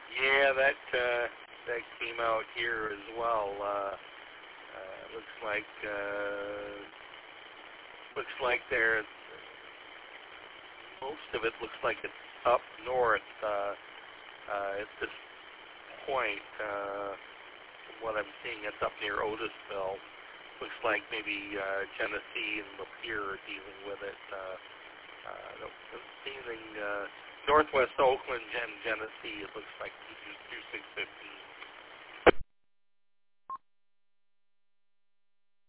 Yeah, that came out here as well. Looks like there. Most of it looks like it's up north at this point. From what I'm seeing, it's up near Otisville. Looks like maybe Genesee and Lapeer are dealing with it. Don't see anything. Northwest Oakland and Genesee, it looks like 2650